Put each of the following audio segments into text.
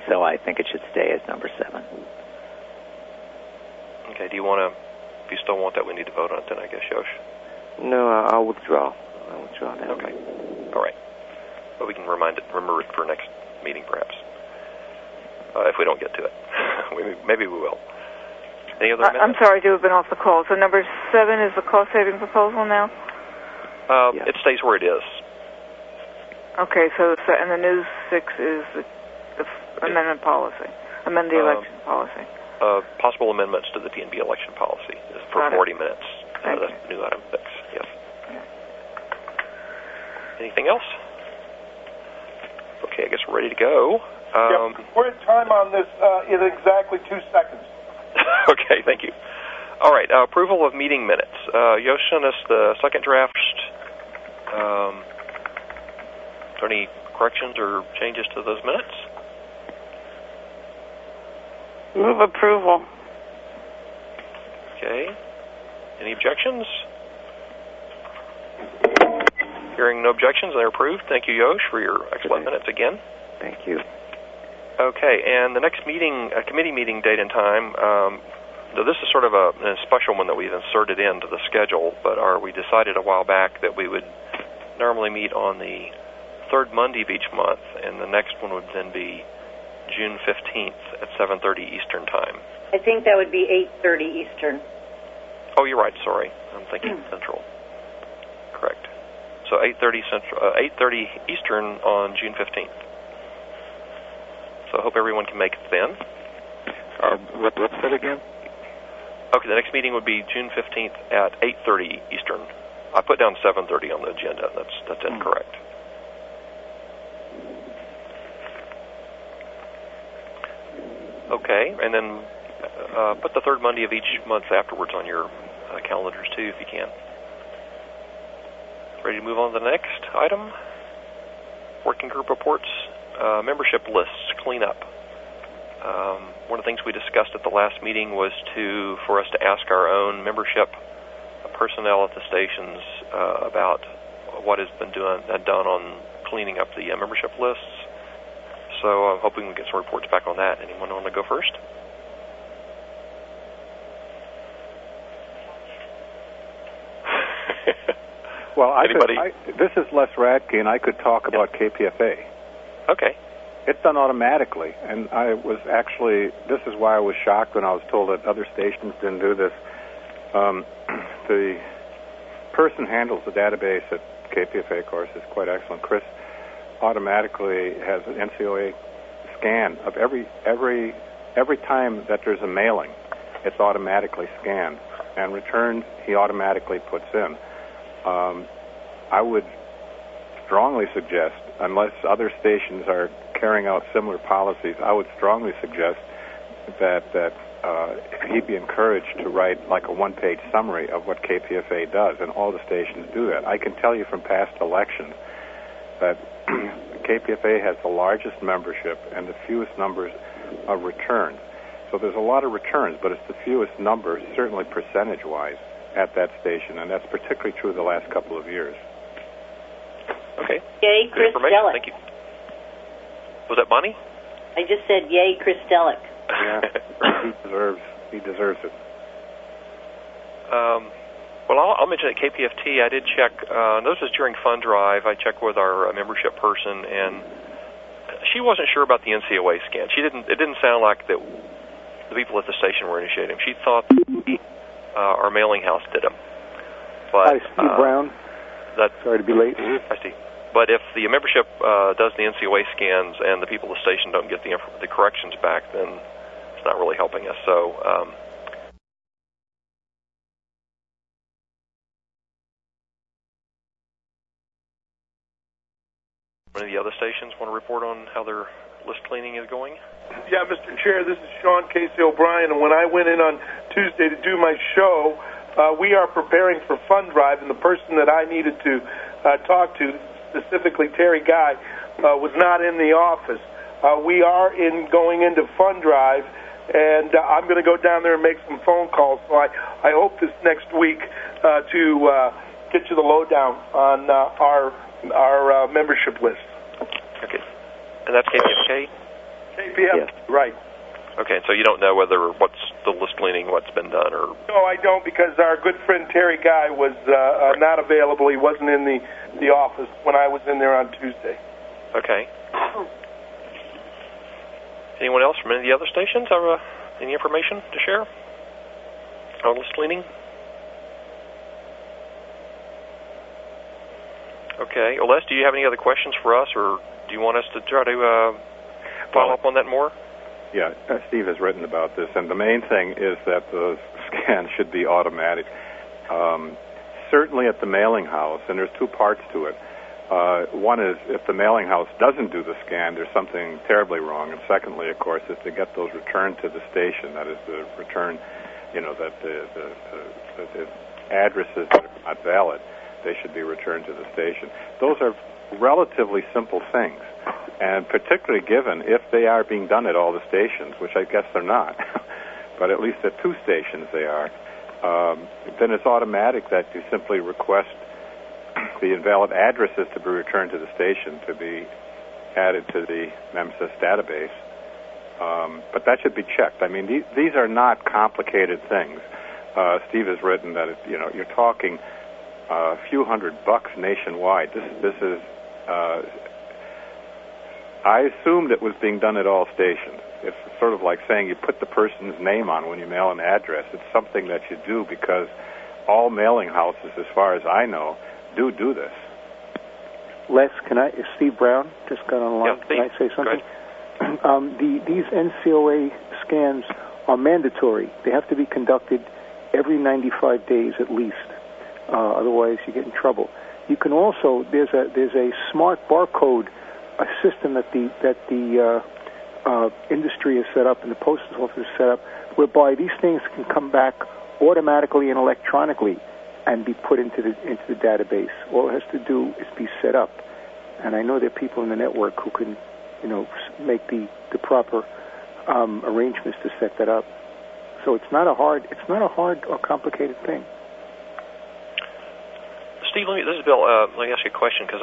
so I think it should stay as number 7. Okay, do you want to, if you still want that, we need to vote on it then, I guess, Yosh? No, I'll withdraw. I'll withdraw that. Okay. All right. But we can remember it for next meeting, perhaps, if we don't get to it. Maybe we will. Any other amendments? I'm sorry to have been off the call. So number 7 is the cost-saving proposal now? Yeah. It stays where it is. Okay, so and the new 6 is the amendment policy, amend the election policy. Possible amendments to the PNB election policy for 40 minutes. That's new item 6, yes. Okay. Anything else? Okay, I guess we're ready to go. We're at time on this in exactly 2 seconds. Okay, thank you. All right, approval of meeting minutes. Yosh sent us the second draft. Are there any corrections or changes to those minutes? Move approval. Okay. Any objections? Hearing no objections, they're approved. Thank you, Yosh, for your excellent minutes again. Thank you. Okay, and the next meeting, committee meeting date and time, so this is sort of a special one that we've inserted into the schedule, but we decided a while back that we would normally meet on the third Monday of each month, and the next one would then be June 15th at 7:30 Eastern Time. I think that would be 8:30 Eastern. Oh, you're right, sorry. I'm thinking Central. Correct. So 8:30 Central, 8:30 Eastern on June 15th. So I hope everyone can make it then. What's that again? Okay, the next meeting would be June 15th at 8:30 Eastern. I put down 7:30 on the agenda. That's incorrect. Okay, and then put the third Monday of each month afterwards on your calendars too, if you can. Ready to move on to the next item? Working group reports, membership lists, cleanup. One of the things we discussed at the last meeting was for us to ask our own membership personnel at the stations about what has been done on cleaning up the membership lists. So I'm hoping we get some reports back on that. Anyone want to go first? Well, this is Les Radke, and I could talk about KPFA. Okay. It's done automatically, and this is why I was shocked when I was told that other stations didn't do this. The person handles the database at KPFA, of course, is quite excellent. Chris automatically has an NCOA scan of every time that there's a mailing. It's automatically scanned, and returns he automatically puts in. I would strongly suggest, unless other stations are carrying out similar policies, I would strongly suggest that he be encouraged to write like a one-page summary of what KPFA does, and all the stations do that. I can tell you from past elections that KPFA has the largest membership and the fewest numbers of returns. So there's a lot of returns, but it's the fewest numbers, certainly percentage-wise, at that station, and that's particularly true the last couple of years. Okay. Yay, Chris Delic. Thank you. Was that Bonnie? I just said yay, Chris Delic. Yeah, he deserves it. Well, I'll mention at KPFT, I did check, this was during Fund Drive, I checked with our membership person, and she wasn't sure about the NCOA scan. It didn't sound like that the people at the station were initiating them. She thought our mailing house did them. But, hi, Steve Brown. Sorry to be late. I see. But if the membership does the NCOA scans and the people at the station don't get the corrections back, then it's not really helping us. So one of the other stations want to report on how their list cleaning is going? Yeah, Mr. Chair, this is Sean Casey O'Brien, and when I went in on Tuesday to do my show, we are preparing for Fund Drive, and the person that I needed to talk to, specifically Terry Guy, was not in the office. We are going into Fund Drive, and I'm going to go down there and make some phone calls. So I hope this next week to get you the lowdown on our membership list. Okay. And that's KPFK? KPF, Yes. right. Okay, so you don't know what's the list cleaning, what's been done, or... No, I don't, because our good friend Terry Guy was not available. He wasn't in the office when I was in there on Tuesday. Okay. Anyone else from any of the other stations have any information to share on list cleaning? Okay. Les, do you have any other questions for us, or do you want us to try to follow up on that more? Yeah, Steve has written about this, and the main thing is that the scan should be automatic. Certainly at the mailing house, and there's two parts to it. One is if the mailing house doesn't do the scan, there's something terribly wrong. And secondly, of course, is to get those returned to the station. That is the return, that the addresses that are not valid, they should be returned to the station. Those are relatively simple things, and particularly given if they are being done at all the stations, which I guess they're not, but at least at two stations they are, then it's automatic that you simply request the invalid addresses to be returned to the station to be added to the MEMSIS database. But that should be checked. I mean, these are not complicated things. Steve has written that you're talking a few $100 nationwide. This is. I assumed it was being done at all stations. It's sort of like saying you put the person's name on when you mail an address. It's something that you do because all mailing houses, as far as I know, do this. Les, Steve Brown just got on the line. Yeah, can I say something? These NCOA scans are mandatory. They have to be conducted every 95 days at least. Otherwise, you get in trouble. You can also there's a smart barcode system that the industry has set up and the postal office has set up, whereby these things can come back automatically and electronically and be put into the database. All it has to do is be set up. And I know there are people in the network who can, make the proper arrangements to set that up. So it's not a hard or complicated thing. Steve, this is Bill. Let me ask you a question because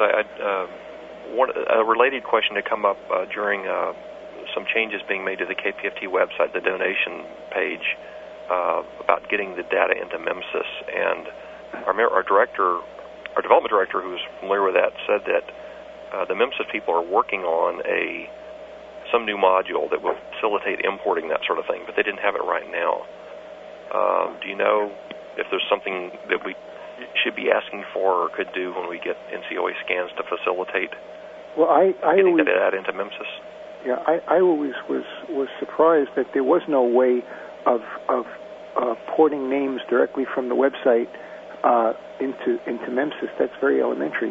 a related question had come up during some changes being made to the KPFT website, the donation page, about getting the data into MEMSIS. And our development director, who's familiar with that, said that the MEMSIS people are working on some new module that will facilitate importing that sort of thing, but they didn't have it right now. Do you know if there's something that we should be asking for or could do when we get NCOA scans to facilitate getting that data into MEMSIS? Yeah, I always was surprised that there was no way of porting names directly from the website into MEMSIS. That's very elementary.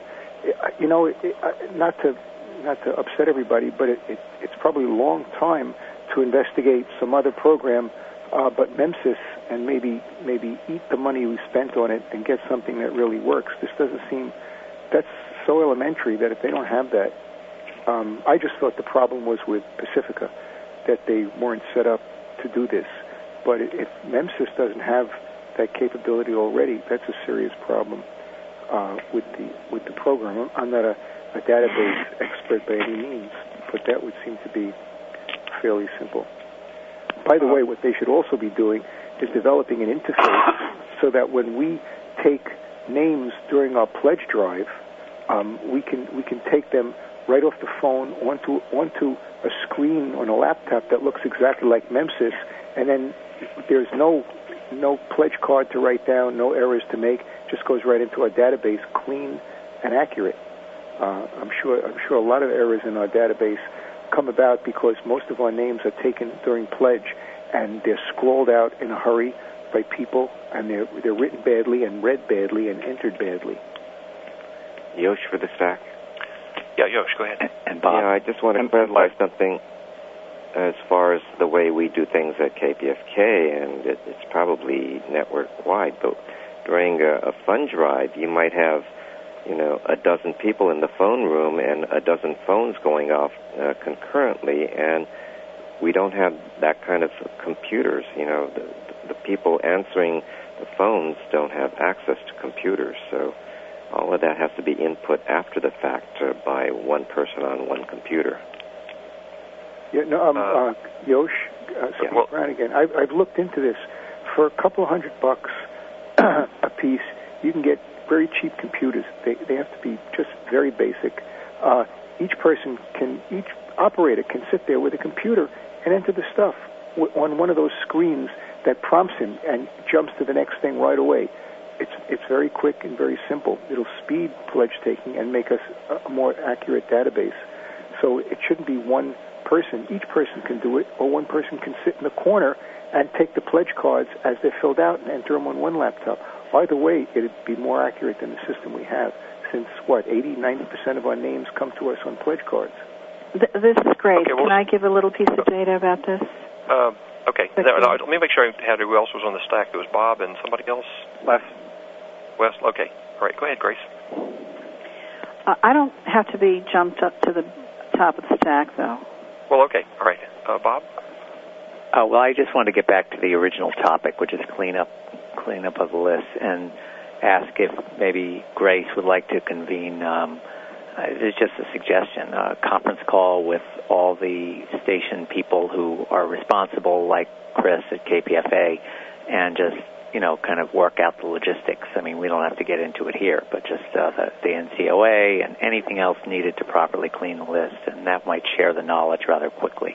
Not to upset everybody, but it's probably a long time to investigate some other program, but MEMSIS, and maybe eat the money we spent on it and get something that really works. This doesn't seem, that's so elementary that if they don't have that, I just thought the problem was with Pacifica, that they weren't set up to do this. But if MEMSIS doesn't have that capability already, that's a serious problem with the program. I'm not a database expert by any means, but that would seem to be fairly simple. By the way, what they should also be doing is developing an interface so that when we take names during our pledge drive, we can take them right off the phone onto a screen on a laptop that looks exactly like MEMSIS, and then there's no pledge card to write down, no errors to make. Just goes right into our database, clean and accurate. I'm sure a lot of errors in our database come about because most of our names are taken during pledge, and they're scrolled out in a hurry by people, and they're written badly and read badly and entered badly. Yosh for the stack. Yeah, Yosh, go ahead. And Bob. Yeah, I just want to clarify something as far as the way we do things at KPFK, and it's probably network-wide, but during a fund drive, you might have, a dozen people in the phone room and a dozen phones going off concurrently, and we don't have that kind of computers. The people answering the phones don't have access to computers, so all of that has to be input after the fact by one person on one computer. Yeah, no, Yosh, Brown again. I've looked into this. For a couple of $100 a piece, you can get very cheap computers. They have to be just very basic. Each operator can sit there with a computer and enter the stuff on one of those screens that prompts him and jumps to the next thing right away. It's very quick and very simple. It'll speed pledge taking and make us a more accurate database. So it shouldn't be one person. Each person can do it, or one person can sit in the corner and take the pledge cards as they're filled out and enter them on one laptop. Either way, it'd be more accurate than the system we have, since, 80-90% of our names come to us on pledge cards. This is Grace. Okay, Can I give a little piece of data about this? Okay. Let me make sure I had who else was on the stack. It was Bob and somebody else? Wes? Okay. All right. Go ahead, Grace. I don't have to be jumped up to the top of the stack, though. Well, okay. All right. Bob? Well, I just wanted to get back to the original topic, which is cleanup of the list, and ask if maybe Grace would like to convene, it's just a suggestion, a conference call with all the station people who are responsible, like Chris at KPFA, and just, kind of work out the logistics. I mean, we don't have to get into it here, but just the NCOA and anything else needed to properly clean the list, and that might share the knowledge rather quickly.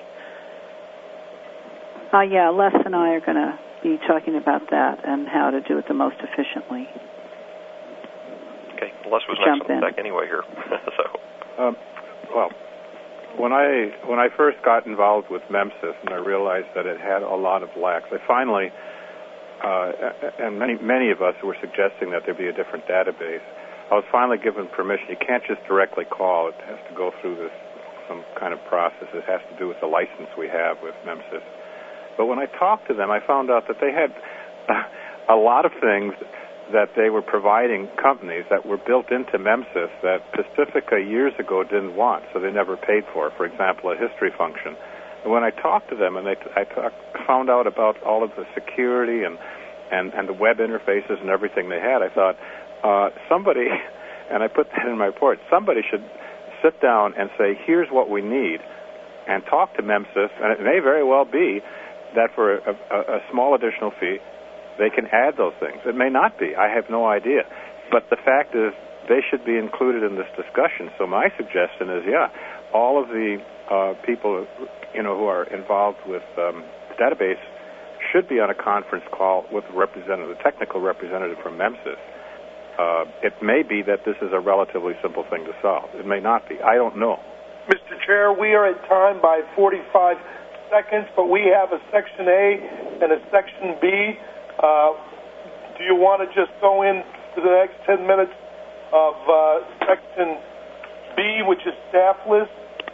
Yeah, Les and I are going to be talking about that and how to do it the most efficiently. Okay, Les was next on the deck anyway here. Well, when I first got involved with MEMSIS and I realized that it had a lot of lacks, I finally, and many of us were suggesting that there be a different database, I was finally given permission. You can't just directly call. It has to go through some kind of process. It has to do with the license we have with MEMSIS. But when I talked to them, I found out that they had a lot of things that they were providing companies that were built into MEMSIS that Pacifica years ago didn't want, so they never paid for. For example, a history function. And when I talked to them and I found out about all of the security and the web interfaces and everything they had, I thought, somebody, and I put that in my report, somebody should sit down and say, here's what we need, and talk to MEMSIS, and it may very well be that for a small additional fee, they can add those things. It may not be. I have no idea. But the fact is, they should be included in this discussion. So my suggestion is, all of the people, who are involved with the database should be on a conference call with a technical representative from MEMSIS. It may be that this is a relatively simple thing to solve. It may not be. I don't know. Mr. Chair, we are at time by 45 seconds, but we have a Section A and a Section B. Do you want to just go in to the next 10 minutes of Section B, which is staff list?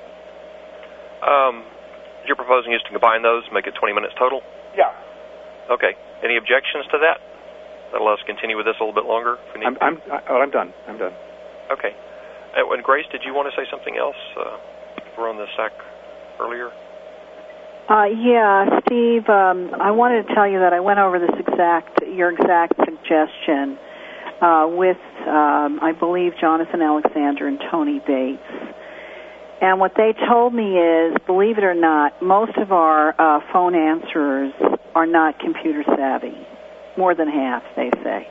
You're proposing is to combine those, make it 20 minutes total? Yeah. Okay. Any objections to that? That'll let us continue with this a little bit longer? If we need I'm done. I'm done. Okay. And Grace, did you want to say something else? We're on the SAC earlier. Yeah, Steve, I wanted to tell you that I went over your exact suggestion with, I believe, Jonathan Alexander and Tony Bates. And what they told me is, believe it or not, most of our phone answerers are not computer savvy. More than half, they say.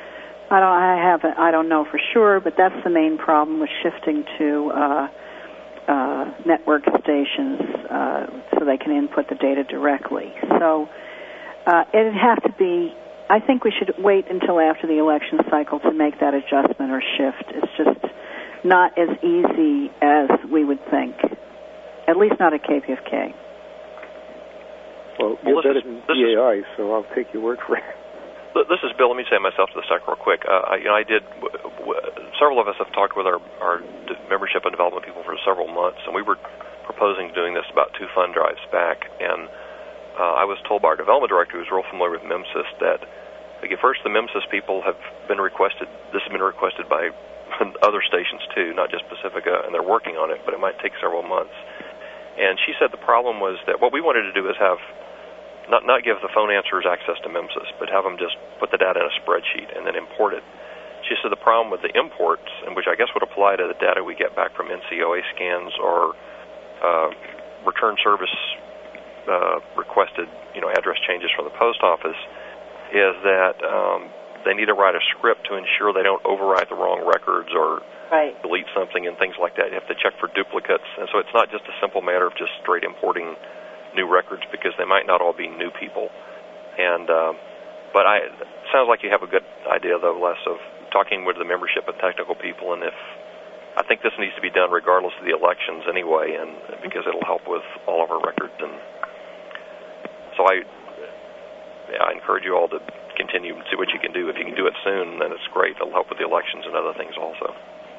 I don't know for sure, but that's the main problem with shifting to network stations so they can input the data directly. So it'd have to be, I think we should wait until after the election cycle to make that adjustment or shift. It's just not as easy as we would think, at least not at KPFK. Well, you're better than DAI, so I'll take your word for it. This is Bill. Let me say myself to the SAC real quick. I did. Several of us have talked with our membership and development people for several months, and we were proposing doing this about 2 fund drives back. And I was told by our development director, who's real familiar with MEMSIS, that first the MEMSIS people have been requested. This has been requested by other stations too, not just Pacifica, and they're working on it, but it might take several months. And she said the problem was that what we wanted to do is have not give the phone answerers access to MEMSIS, but have them just put the data in a spreadsheet and then import it. She said the problem with the imports, and which I guess would apply to the data we get back from NCOA scans or return service requested, address changes from the post office, is that they need to write a script to ensure they don't overwrite the wrong records or delete something and things like that. You have to check for duplicates, and so it's not just a simple matter of just straight importing new records, because they might not all be new people. And but it sounds like you have a good idea, though, Les, of talking with the membership and technical people, and I think this needs to be done regardless of the elections anyway, and because it'll help with all of our records. And so I encourage you all to continue and see what you can do. If you can do it soon, then it's great. It'll help with the elections and other things also.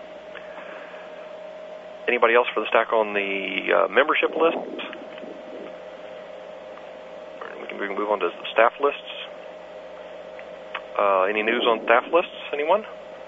Anybody else for the stack on the membership list? We can move on to the staff lists. Any news on staff lists? Anyone?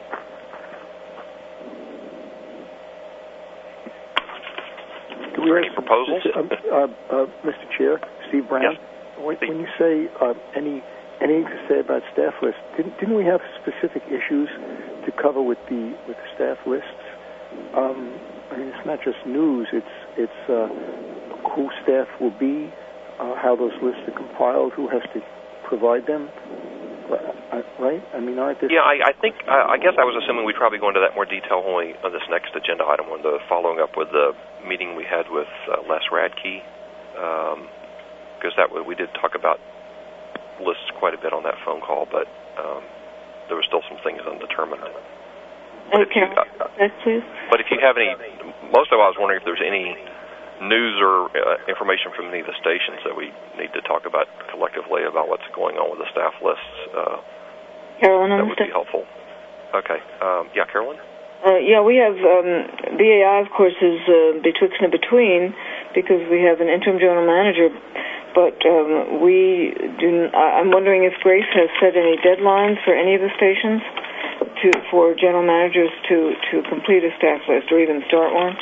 Any proposals? Mr. Chair, Steve Brown. Yes. When you say anything to say about staff lists, didn't we have specific issues to cover with the staff lists? It's not just news. It's who staff will be, how those lists are compiled, who has to provide them. Right? Aren't there... Yeah, I guess I was assuming we'd probably go into that more detail on this next agenda item, when following up with the meeting we had with Les Radke, because we did talk about lists quite a bit on that phone call, but there were still some things undetermined. Okay, please. But if you have any, most of all, I was wondering if there's any news or information from any of the stations that we need to talk about collectively about what's going on with the staff lists. Carolyn, that would be helpful. Okay. Carolyn? We have BAI, of course, is betwixt and between, because we have an interim general manager. But I'm wondering if Grace has set any deadlines for any of the stations for general managers to complete a staff list or even start one.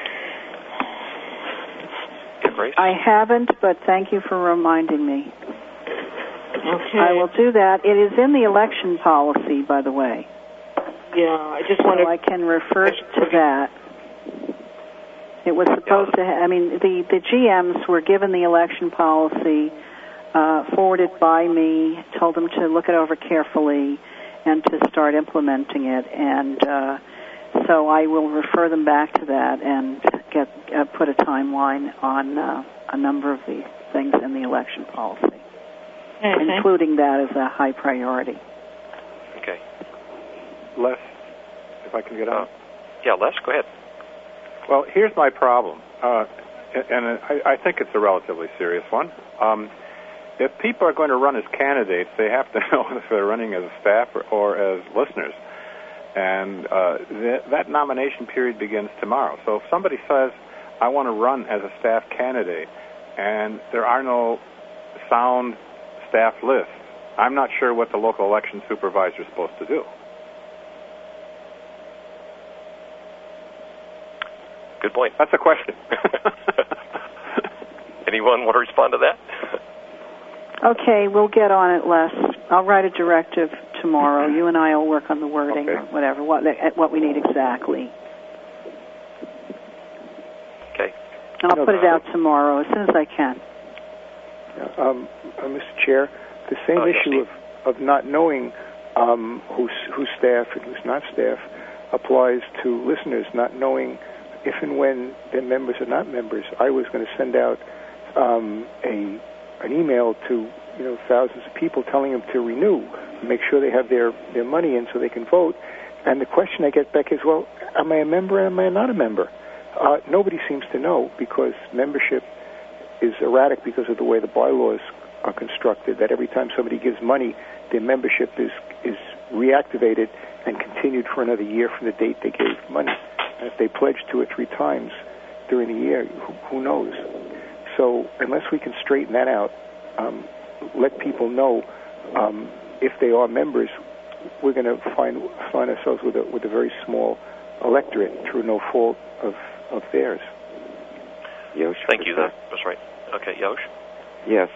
Grace? I haven't, but thank you for reminding me. Okay. I will do that. It is in the election policy, by the way. Yeah, I just wonder. So I can refer to that. It was supposed to the GMs were given the election policy, forwarded by me, told them to look it over carefully and to start implementing it. And so I will refer them back to that and put a timeline on a number of the things in the election policy, including that as a high priority. Okay. Les, if I can get on. Yeah, Les, go ahead. Well, here's my problem, and I think it's a relatively serious one. If people are going to run as candidates, they have to know if they're running as a staff or as listeners. And that nomination period begins tomorrow. So if somebody says, I want to run as a staff candidate, and there are no sound staff lists, I'm not sure what the local election supervisor is supposed to do. Good point. That's a question. Anyone want to respond to that? Okay, we'll get on it, Les. I'll write a directive tomorrow. You and I will work on the wording or whatever, what we need exactly. Okay. And I'll put it out tomorrow as soon as I can. Mr. Chair, the same issue of not knowing who's staff and who's not staff applies to listeners not knowing if and when they're members or not members. I was going to send out an email to thousands of people telling them to renew, make sure they have their money in so they can vote. And the question I get back is, well, am I a member or am I not a member? Nobody seems to know, because membership is erratic because of the way the bylaws are constructed, that every time somebody gives money, their membership is reactivated and continued for another year from the date they gave money. And if they pledge 2 or 3 times during the year, who knows? So unless we can straighten that out, let people know if they are members, we're going to find ourselves with a very small electorate through no fault of theirs. Yosh, thank you. That's right. Okay, Yosh? Yes,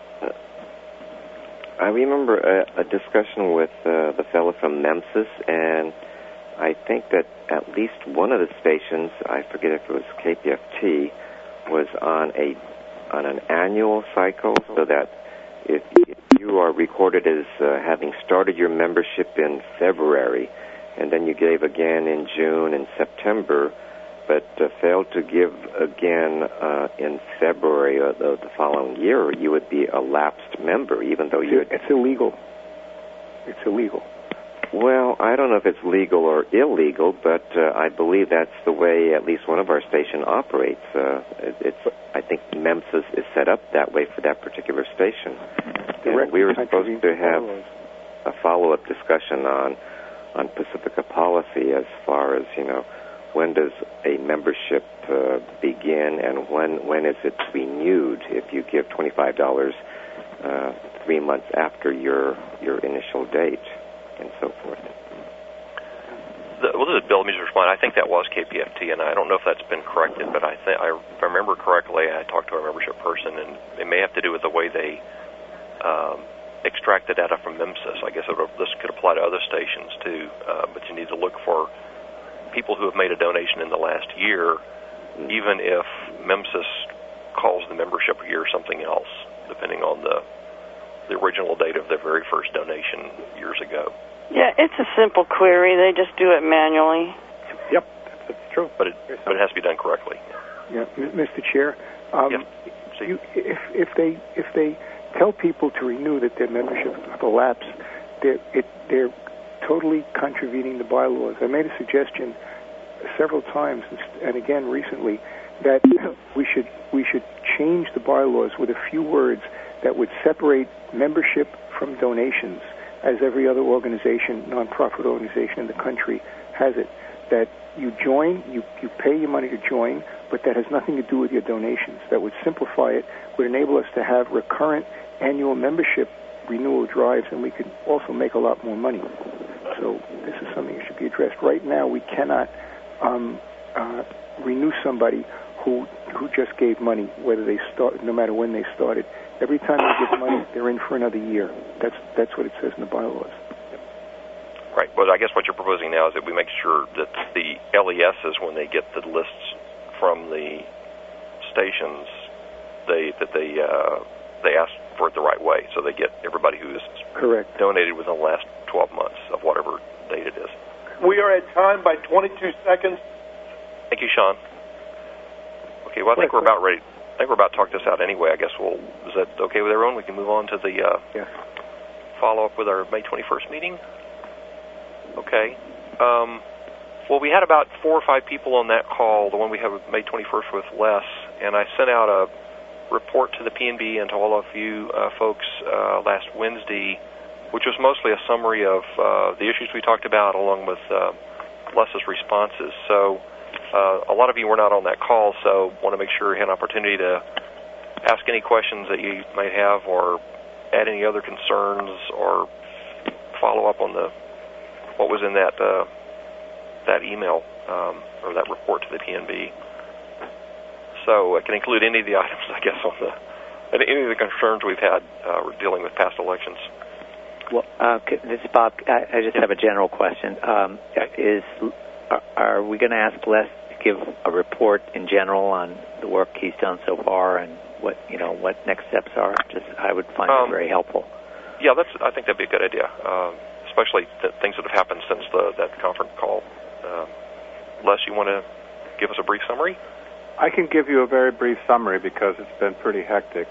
I remember a discussion with the fellow from Memphis, and I think that at least one of the stations, I forget if it was KPFT, was was on an annual cycle, so that if you are recorded as having started your membership in February, and then you gave again in June and September, but failed to give again in February of the following year, you would be a lapsed member, even though you... It's illegal. It's illegal. Well, I don't know if it's legal or illegal, but I believe that's the way at least one of our station operates. I think MEMSIS is set up that way for that particular station. And we were supposed to have a follow-up discussion on Pacifica policy as far as, when does a membership begin and when is it renewed if you give $25 3 months after your initial date and so forth. Well, this is Bill. Let me just respond. I think that was KPFT, and I don't know if that's been corrected, but if I remember correctly, I talked to a membership person, and it may have to do with the way they extract the data from MEMSIS. I guess this could apply to other stations too, but you need to look for people who have made a donation in the last year, even if MEMSIS calls the membership year something else, depending on the original date of their very first donation years ago. Yeah, it's a simple query. They just do it manually. Yep, that's true. But it has to be done correctly. Yeah, Mr. Chair. Yes. If they tell people to renew that their membership have elapsed, they're totally contravening the bylaws. I made a suggestion several times, and again recently, that we should change the bylaws with a few words that would separate membership from donations, as every other organization, nonprofit organization in the country has it. That you join, you pay your money to join, but that has nothing to do with your donations. That would simplify it, would enable us to have recurrent annual membership renewal drives, and we could also make a lot more money. So this is something that should be addressed. Right now, we cannot renew somebody who just gave money, no matter when they started. Every time they give money, they're in for another year. That's what it says in the bylaws. Right. Well, I guess what you're proposing now is that we make sure that the LESs, when they get the lists from the stations, they ask for it the right way, so they get everybody who is correct donated within the last 12 months of whatever date it is. We are at time by 22 seconds. Thank you, Sean. Okay. Well, I think we're about ready. I think we're about to talk this out anyway. I guess is that okay with everyone? We can move on to the follow-up with our May 21st meeting. Okay. Well, we had about 4 or 5 people on that call, the one we had with May 21st with Les, and I sent out a report to the PNB and to all of you folks last Wednesday, which was mostly a summary of the issues we talked about along with Les's responses. So a lot of you were not on that call, so want to make sure you had an opportunity to ask any questions that you might have or add any other concerns or follow up on what was in that email or that report to the PNB. So it can include any of the items, I guess, any of the concerns we've had dealing with past elections. Well, this is Bob. I just have a general question. Are we going to ask Les to give a report in general on the work he's done so far and what next steps are? I would find it very helpful. Yeah, I think that'd be a good idea, especially things that have happened since that conference call. Les, you want to give us a brief summary? I can give you a very brief summary because it's been pretty hectic.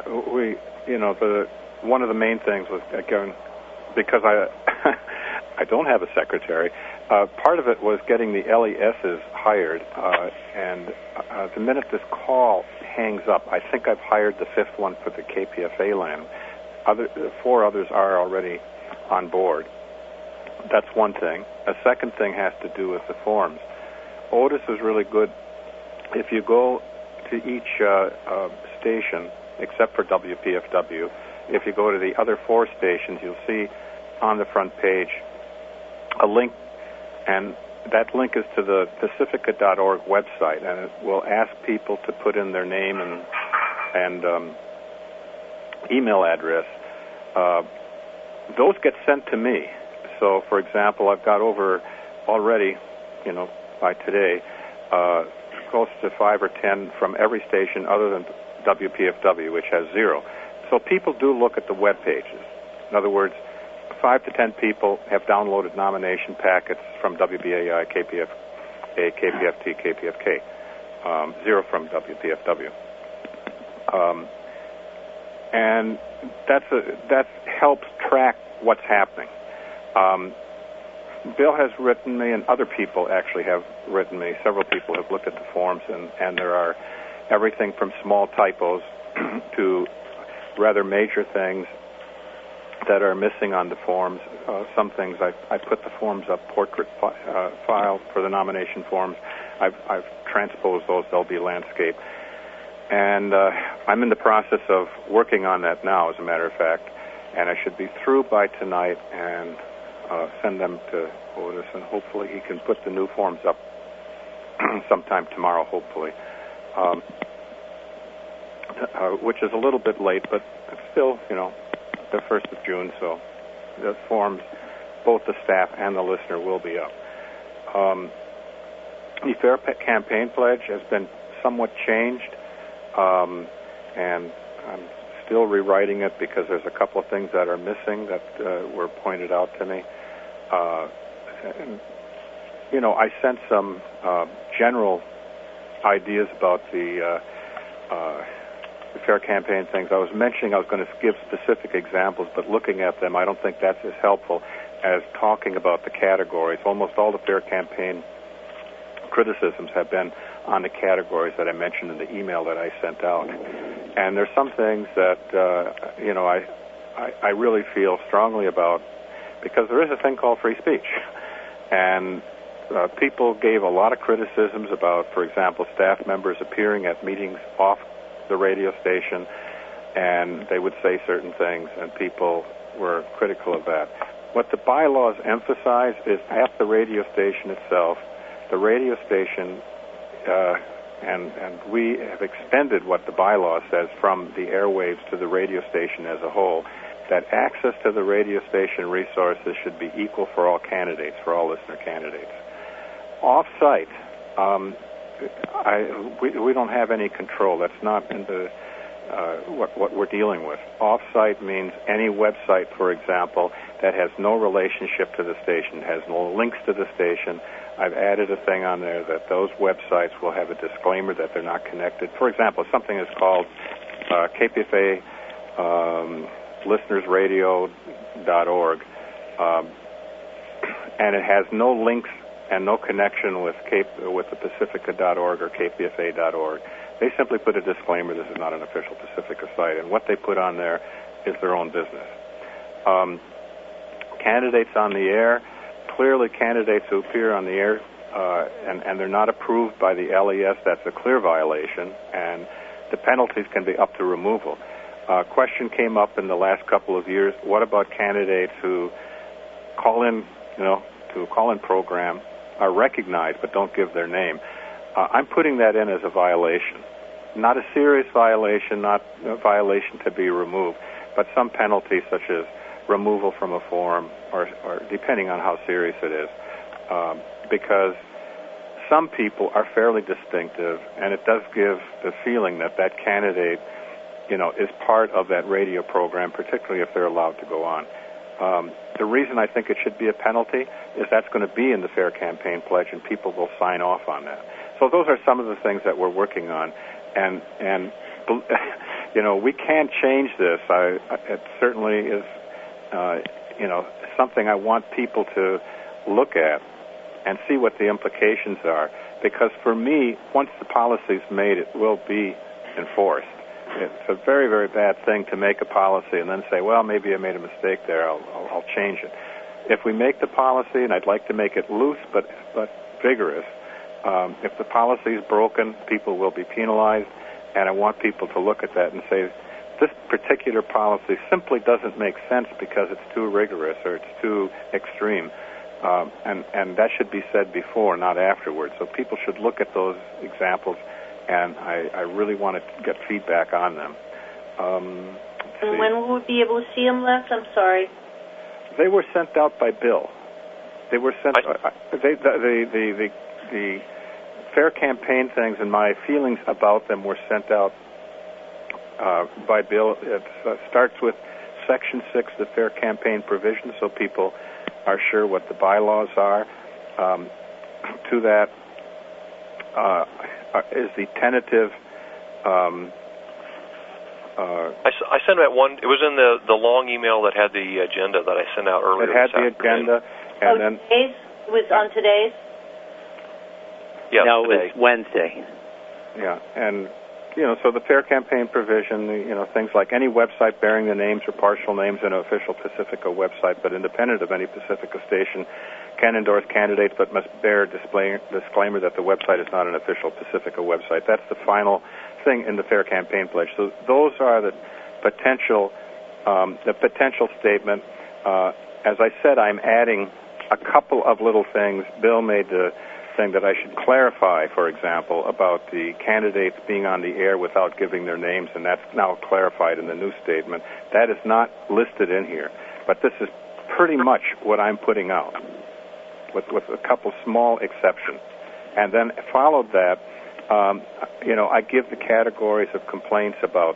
One of the main things was, again, because I don't have a secretary, part of it was getting the LESs hired, and the minute this call hangs up, I think I've hired the 5th one for the KPFA land. 4 others are already on board. That's one thing. A second thing has to do with the forms. Otis is really good. If you go to each station, except for WPFW, if you go to the other 4 stations, you'll see on the front page a link, and that link is to the Pacifica.org website, and it will ask people to put in their name and email address. Those get sent to me. So, for example, I've got over already, by today, close to 5 or 10 from every station other than WPFW, which has 0. So people do look at the web pages. In other words, 5 to 10 people have downloaded nomination packets from WBAI, KPFA, KPFT, KPFK, 0 from WPFW. And that helps track what's happening. Bill has written me, and other people actually have written me. Several people have looked at the forms, and there are everything from small typos to rather major things that are missing on the forms. Some things I put the forms up, portrait file for the nomination forms. I've transposed those. They'll be landscape. And I'm in the process of working on that now, as a matter of fact, and I should be through by tonight and send them to Otis, and hopefully he can put the new forms up sometime tomorrow, hopefully, which is a little bit late, but it's still, the 1st of June, so the forms, both the staff and the listener, will be up. The Fair Campaign Pledge has been somewhat changed, and I'm still rewriting it because there's a couple of things that are missing that were pointed out to me. And, I sent some general ideas about the Fair Campaign things. I was mentioning I was going to give specific examples, but looking at them, I don't think that's as helpful as talking about the categories. Almost all the Fair Campaign criticisms have been on the categories that I mentioned in the email that I sent out. And there's some things that, I really feel strongly about, because there is a thing called free speech. And people gave a lot of criticisms about, for example, staff members appearing at meetings off the radio station, and they would say certain things, and people were critical of that. What the bylaws emphasize is at the radio station itself, the radio station, and we have extended what the bylaw says from the airwaves to the radio station as a whole, that access to the radio station resources should be equal for all candidates, for all listener candidates. Off-site, we don't have any control. That's not in the what we're dealing with. Off-site means any website, for example, that has no relationship to the station, has no links to the station. I've added a thing on there that those websites will have a disclaimer that they're not connected. For example, something is called KPFA listenersradio.org, and it has no links and no connection with the Pacifica.org or KPFA.org. They simply put a disclaimer, this is not an official Pacifica site, and what they put on there is their own business. Candidates on the air, clearly candidates who appear on the air and they're not approved by the LES, that's a clear violation, and the penalties can be up to removal. Question came up in the last couple of years, what about candidates who call in, to a call-in program, are recognized but don't give their name? I'm putting that in as a violation. Not a serious violation, not a violation to be removed, but some penalties such as removal from a forum or depending on how serious it is, because some people are fairly distinctive, and it does give the feeling that candidate, is part of that radio program, particularly if they're allowed to go on. The reason I think it should be a penalty is that's going to be in the Fair Campaign Pledge, and people will sign off on that. So those are some of the things that we're working on, and we can't change this. It certainly is, something I want people to look at and see what the implications are, because for me, once the policy's made, it will be enforced. It's a very, very bad thing to make a policy and then say, well, maybe I made a mistake there, I'll change it. If we make the policy, and I'd like to make it loose but vigorous, if the policy is broken, people will be penalized, and I want people to look at that and say, this particular policy simply doesn't make sense because it's too rigorous or it's too extreme. And that should be said before, not afterwards. So people should look at those examples, and I really want to get feedback on them. And when will we be able to see them, Les? I'm sorry. They were sent out by Bill. They were sent. The fair campaign things and my feelings about them were sent out by Bill. It starts with Section 6, the fair campaign provisions, so people are sure what the bylaws are. To that is the tentative. I sent out one. It was in the long email that had the agenda that I sent out earlier. It had the agenda, and then today's? It was on today's? Yeah, no, today. it was Wednesday. Yeah, and so the fair campaign provision, things like any website bearing the names or partial names in an official Pacifica website, but independent of any Pacifica station, can endorse candidates, but must bear a disclaimer that the website is not an official Pacifica website. That's the final thing in the fair campaign pledge. So those are the potential statement. As I said, I'm adding a couple of little things. Bill made the thing that I should clarify, for example, about the candidates being on the air without giving their names, and that's now clarified in the new statement. That is not listed in here, but this is pretty much what I'm putting out, with a couple small exceptions. And then followed that, I give the categories of complaints about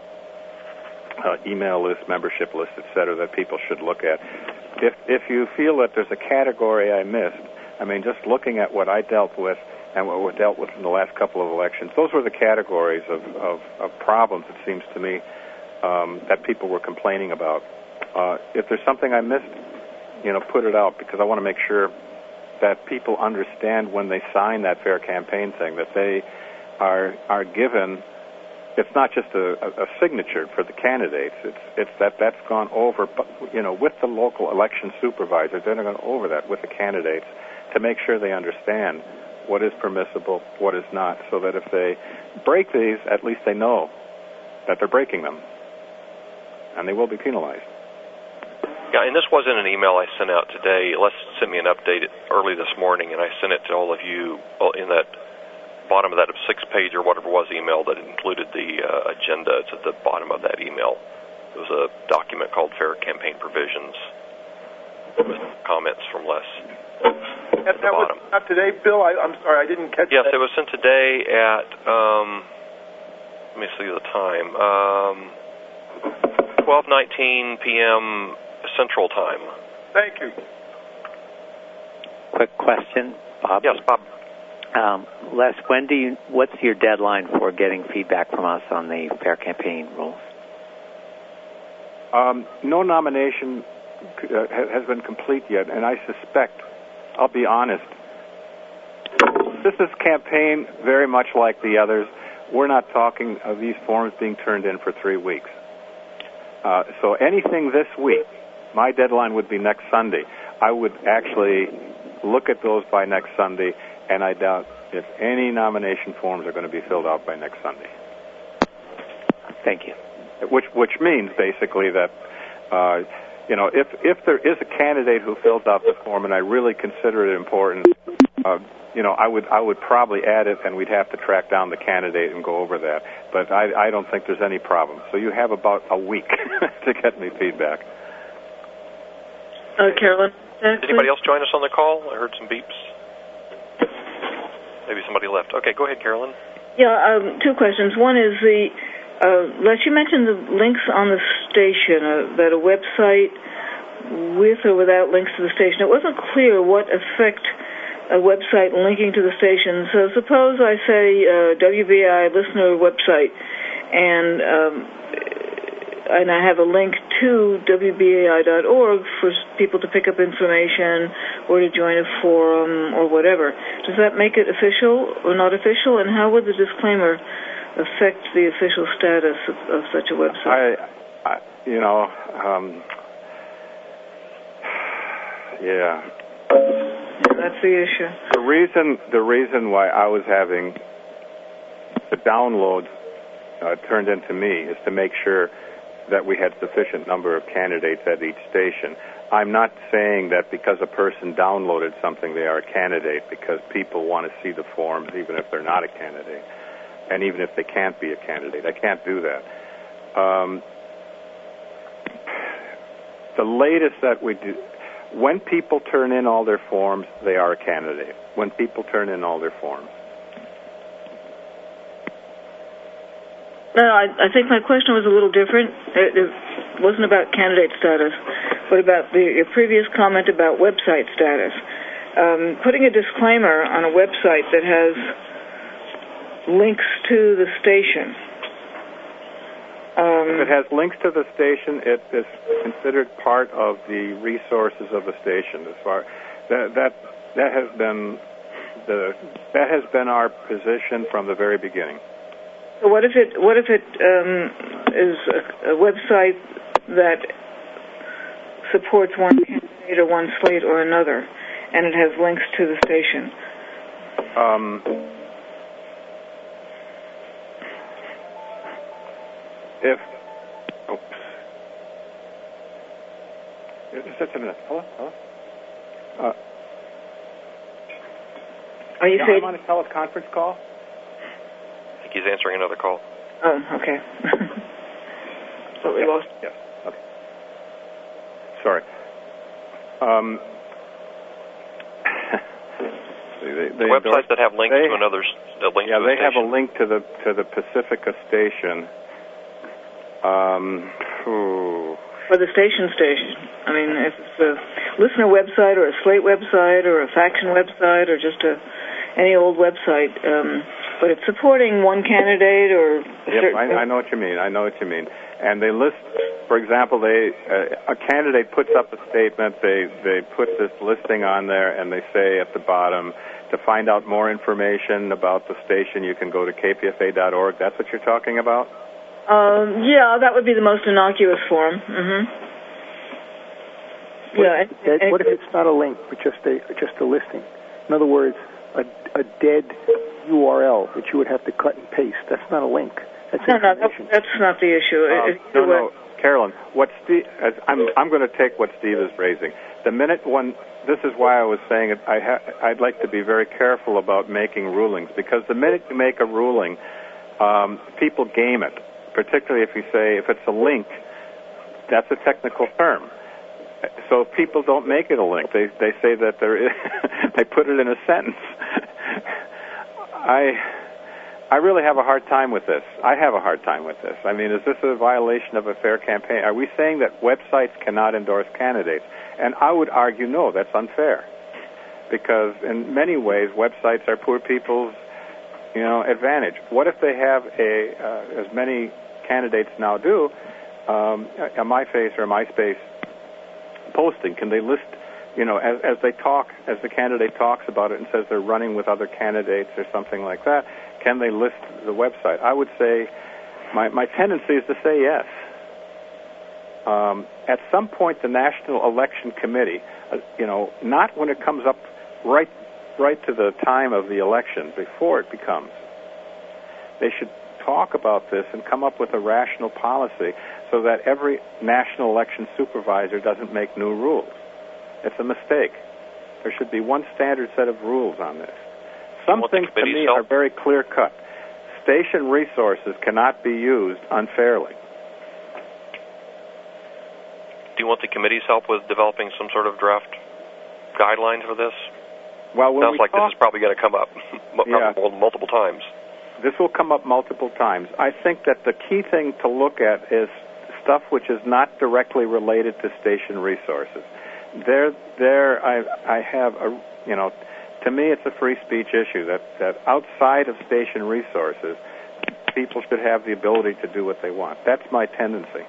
email lists, membership lists, etc., that people should look at. If you feel that there's a category I missed, just looking at what I dealt with and what was dealt with in the last couple of elections, those were the categories of problems, it seems to me, that people were complaining about. If there's something I missed, put it out, because I want to make sure that people understand when they sign that fair campaign thing that they are given. It's not just a signature for the candidates. It's that's gone over, with the local election supervisors. They're going over that with the candidates to make sure they understand what is permissible, what is not, so that if they break these, at least they know that they're breaking them, and they will be penalized. Yeah, and this wasn't an email I sent out today. Les sent me an update early this morning, and I sent it to all of you in that bottom of that 6-page or whatever it was email that included the agenda. It's at the bottom of that email. It was a document called Fair Campaign Provisions with comments from Les. That was not today, Bill? I'm sorry, I didn't catch that. Yes, it was sent today at, let me see the time, 12:19 p.m. Central Time. Thank you. Quick question, Bob. Yes, Bob. Les, what's your deadline for getting feedback from us on the fair campaign rules? No nomination has been complete yet, and I suspect, I'll be honest, this is campaign very much like the others. We're not talking of these forms being turned in for 3 weeks. So anything this week, my deadline would be next Sunday. I would actually look at those by next Sunday, and I doubt if any nomination forms are going to be filled out by next Sunday. Thank you. Which means basically that, if there is a candidate who fills out the form and I really consider it important, I would probably add it, and we'd have to track down the candidate and go over that. But I don't think there's any problem. So you have about a week to get me feedback. Carolyn? Did anybody else join us on the call? I heard some beeps. Maybe somebody left. Okay, go ahead, Carolyn. Yeah, 2 questions. One is Les, you mentioned the links on the station, that a website with or without links to the station. It wasn't clear what effect a website linking to the station. So suppose I say WBAI listener website, and I have a link to WBAI.org for people to pick up information or to join a forum or whatever. Does that make it official or not official? And how would the disclaimer affect the official status of such a website? Yeah. That's the issue. The reason why I was having the downloads turned into me is to make sure that we had sufficient number of candidates at each station. I'm not saying that because a person downloaded something they are a candidate, because people want to see the forms even if they're not a candidate, and even if they can't be a candidate. I can't do that. The latest that we do, when people turn in all their forms, they are a candidate. When people turn in all their forms. No, I think my question was a little different. It wasn't about candidate status, but about your previous comment about website status. Putting a disclaimer on a website that has links to the station. If it has links to the station, it is considered part of the resources of the station. As far that has been our position from the very beginning. So what if it is a website that supports one candidate or one slate or another, and it has links to the station? Just a minute. Hello? Are you saying I'm on a teleconference call? I think he's answering another call. Oh, okay. So we lost. Yes. Okay. Sorry. The websites that have links to another link. Yeah, to they the have a link to the Pacifica station. For the station. I mean, if it's a listener website or a slate website or a faction website or just any old website, but it's supporting one candidate or I know what you mean. And they list, for example, a candidate puts up a statement. They put this listing on there, and they say at the bottom, to find out more information about the station, you can go to kpfa.org. That's what you're talking about? Yeah, that would be the most innocuous form. Mm-hmm. What if it's not a link, but just a listing? In other words, a dead URL that you would have to cut and paste. That's not a link. That's information. That's not the issue. No, Carolyn. I'm going to take what Steve is raising. The minute one. This is why I was saying it. I'd like to be very careful about making rulings, because the minute you make a ruling, people game it. Particularly if you say if it's a link, that's a technical term. So people don't make it a link. They say that there is. They put it in a sentence. I really have a hard time with this. I have a hard time with this. I mean, is this a violation of a fair campaign? Are we saying that websites cannot endorse candidates? And I would argue no, that's unfair. Because in many ways, websites are poor people's, advantage. What if they have as many candidates now do, a MySpace or a MySpace posting? Can they list, as they talk, as the candidate talks about it and says they're running with other candidates or something like that, can they list the website? I would say my tendency is to say yes. At some point, the National Election Committee, not when it comes up right to the time of the election, before it becomes, they should talk about this and come up with a rational policy so that every national election supervisor doesn't make new rules. It's a mistake. There should be one standard set of rules on this. Some things to me are very clear-cut. Station resources cannot be used unfairly. Do you want the committee's help with developing some sort of draft guidelines for this? Well, sounds like this is probably going to come up multiple times. This will come up multiple times. I think that the key thing to look at is stuff which is not directly related to station resources. I have to me it's a free speech issue that outside of station resources, people should have the ability to do what they want. That's my tendency.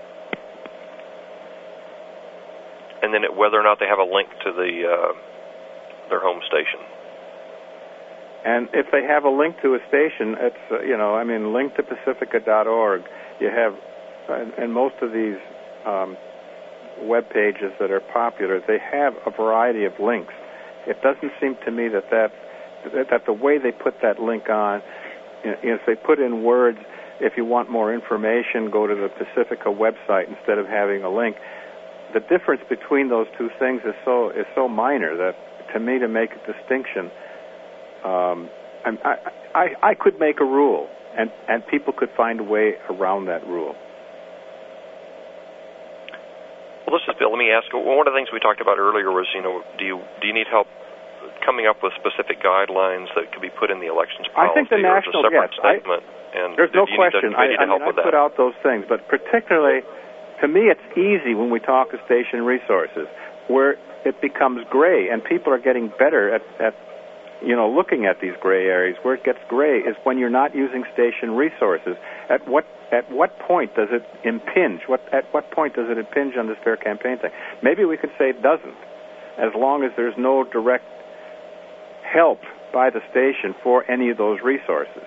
And then whether or not they have a link to their home station. And if they have a link to a station, it's, link to Pacifica.org. You have, and most of these web pages that are popular, they have a variety of links. It doesn't seem to me that the way they put that link on, if they put in words, if you want more information, go to the Pacifica website instead of having a link. The difference between those two things is so minor that, to me, to make a distinction, I could make a rule, and people could find a way around that rule. Well, let me ask. One of the things we talked about earlier was, do you need help coming up with specific guidelines that could be put in the elections policy? I think the national, or a separate statement? And there's no question. I put out those things, but particularly, to me, it's easy when we talk of station resources, where it becomes gray, and people are getting better at looking at these gray areas. Where it gets gray is when you're not using station resources. At what point does it impinge? At what point does it impinge on this fair campaign thing? Maybe we could say it doesn't, as long as there's no direct help by the station for any of those resources.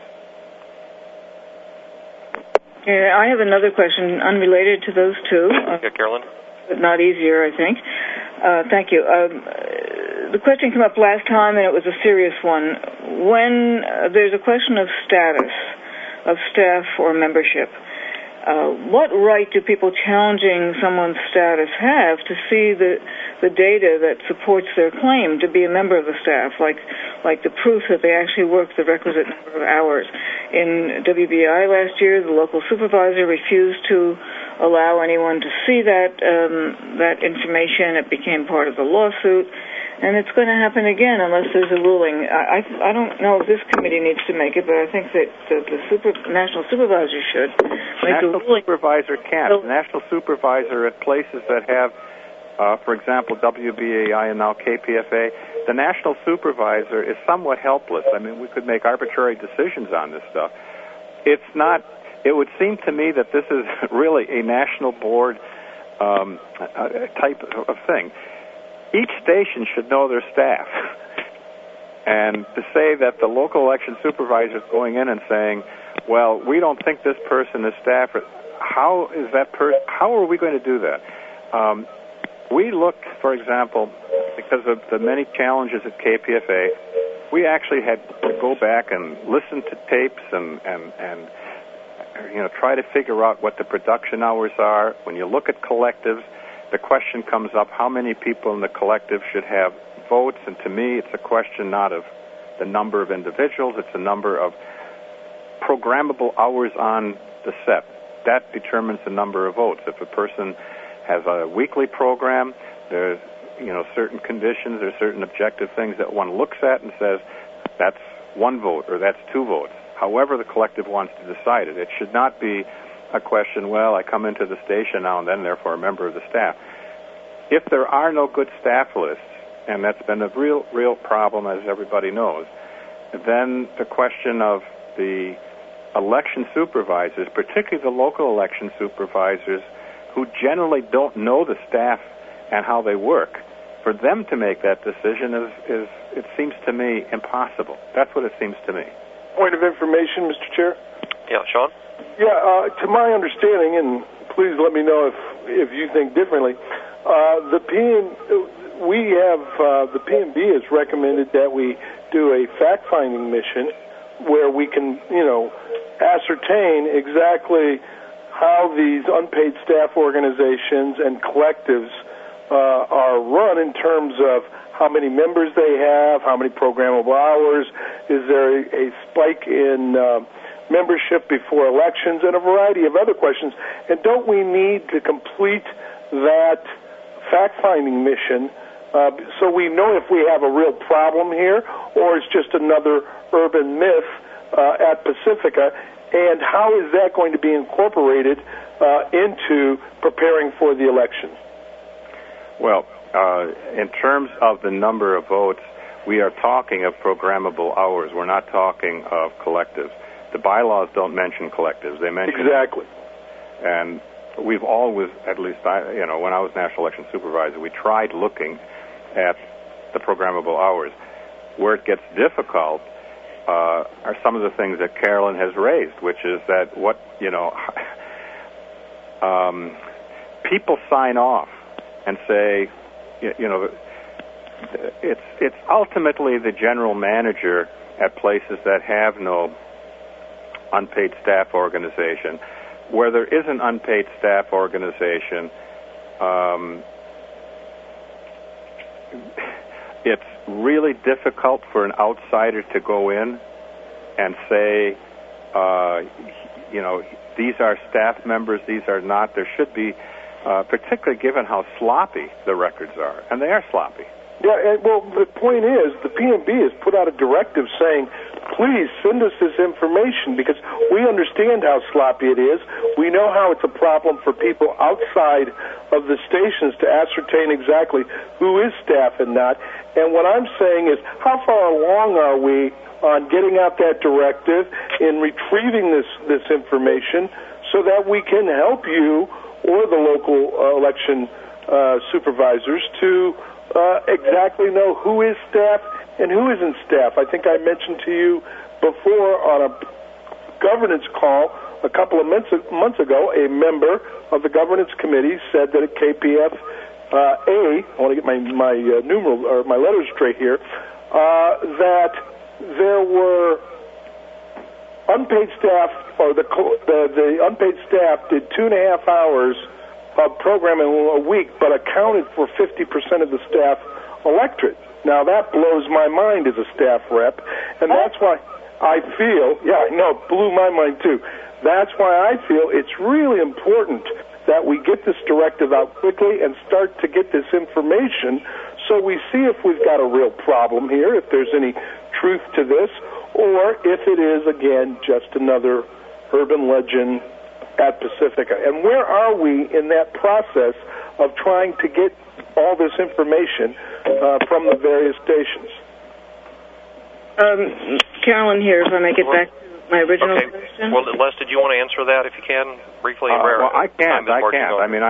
Yeah, I have another question unrelated to those two. Carolyn? But not easier, I think. Thank you. The question came up last time, and it was a serious one. When there's a question of status of staff or membership, what right do people challenging someone's status have to see the data that supports their claim to be a member of the staff, like the proof that they actually worked the requisite number of hours? In WBI last year, the local supervisor refused to allow anyone to see that information. It became part of the lawsuit, and it's going to happen again unless there's a ruling. I don't know if this committee needs to make it, but I think that the national supervisor should make a ruling. The national supervisor can't. The national supervisor at places that have, for example, WBAI and now KPFA, the national supervisor is somewhat helpless. I mean, we could make arbitrary decisions on this stuff. It's not. It would seem to me that this is really a national board type of thing. Each station should know their staff. And to say that the local election supervisor is going in and saying, well, we don't think this person is staff, how is that person, how are we going to do that? We looked, for example, because of the many challenges at KPFA, we actually had to go back and listen to tapes and try to figure out what the production hours are. When you look at collectives, the question comes up, how many people in the collective should have votes? And to me, it's a question not of the number of individuals, it's the number of programmable hours on the set. That determines the number of votes. If a person has a weekly program, there's certain conditions, there's certain objective things that one looks at and says, that's one vote or that's two votes. However the collective wants to decide it. It should not be a question, well, I come into the station now and then, therefore a member of the staff. If there are no good staff lists, and that's been a real problem, as everybody knows, then the question of the election supervisors, particularly the local election supervisors, who generally don't know the staff and how they work, for them to make that decision is it seems to me, impossible. That's what it seems to me. Point of information, Mr. Chair? Yeah, Sean? Yeah, to my understanding, and please let me know if you think differently, the PNB has recommended that we do a fact-finding mission where we can, ascertain exactly how these unpaid staff organizations and collectives are run in terms of how many members they have, how many programmable hours, is there a spike in membership before elections, and a variety of other questions. And don't we need to complete that fact-finding mission so we know if we have a real problem here or it's just another urban myth at Pacifica, and how is that going to be incorporated into preparing for the election? Well, in terms of the number of votes, we are talking of programmable hours. We're not talking of collectives. The bylaws don't mention collectives. They mention... Exactly. And we've always, at least when I was National Election Supervisor, we tried looking at the programmable hours. Where it gets difficult are some of the things that Carolyn has raised, which is that people sign off and say, it's ultimately the general manager at places that have no unpaid staff organization. Where there is an unpaid staff organization, it's really difficult for an outsider to go in and say, these are staff members, these are not. There should be, particularly given how sloppy the records are, and they are sloppy. Yeah, well, the point is, the PNB has put out a directive saying please send us this information, because we understand how sloppy it is. We know how it's a problem for people outside of the stations to ascertain exactly who is staff and not. And what I'm saying is, how far along are we on getting out that directive, in retrieving this information, so that we can help you or the local election supervisors to exactly know who is staff and who isn't staff? I think I mentioned to you before on a governance call a couple of months ago, a member of the governance committee said that at KPF I want to get my numeral or my letters straight here, that there were unpaid staff, or the unpaid staff did 2.5 hours of programming a week, but accounted for 50% of the staff electorate. Now that blows my mind as a staff rep, and that's why I feel, yeah, I know, it blew my mind too. That's why I feel it's really important that we get this directive out quickly and start to get this information, so we see if we've got a real problem here, if there's any truth to this, or if it is, again, just another urban legend at Pacifica. And where are we in that process of trying to get all this information from the various stations? Carolyn here, if I may get back to my original question. Well, Les, did you want to answer that, if you can, briefly? Well, I can't. I mean,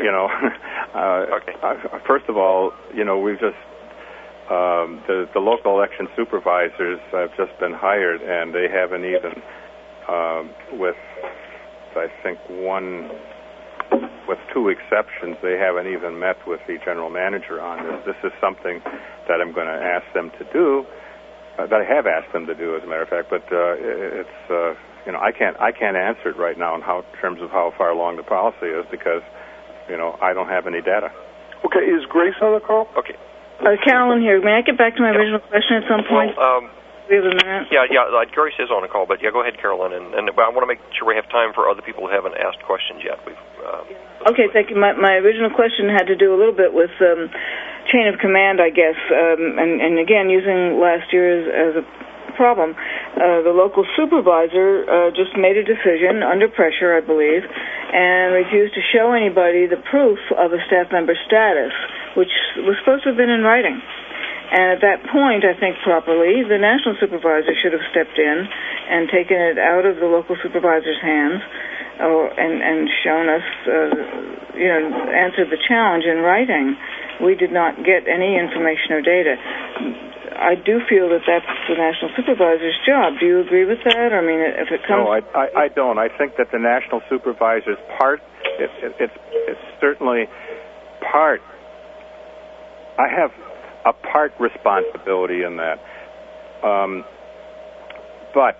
first of all, we've just, the local election supervisors have just been hired, and they haven't even, with, I think, with two exceptions, they haven't even met with the general manager on this. This is something that I'm going to ask them to do, that I have asked them to do, as a matter of fact, but it's, I can't answer it right now in terms of how far along the policy is, because, I don't have any data. Okay, is Grace on the call? Okay. Carolyn here. May I get back to my original question at some point? We have a minute. Yeah, Grace is on a call, but yeah, go ahead, Carolyn, and I want to make sure we have time for other people who haven't asked questions yet. Okay, thank you. My original question had to do a little bit with chain of command, I guess, and again, using last year as a problem. The local supervisor just made a decision under pressure, I believe, and refused to show anybody the proof of a staff member status, which was supposed to have been in writing. And at that point, I think properly, the national supervisor should have stepped in and taken it out of the local supervisor's hands, and shown us, answered the challenge in writing. We did not get any information or data. I do feel that that's the national supervisor's job. Do you agree with that? I mean, if it comes... No, I don't. I think that the national supervisor's part, it's certainly part. I have a part responsibility in that. But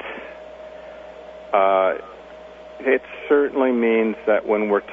it certainly means that when we're...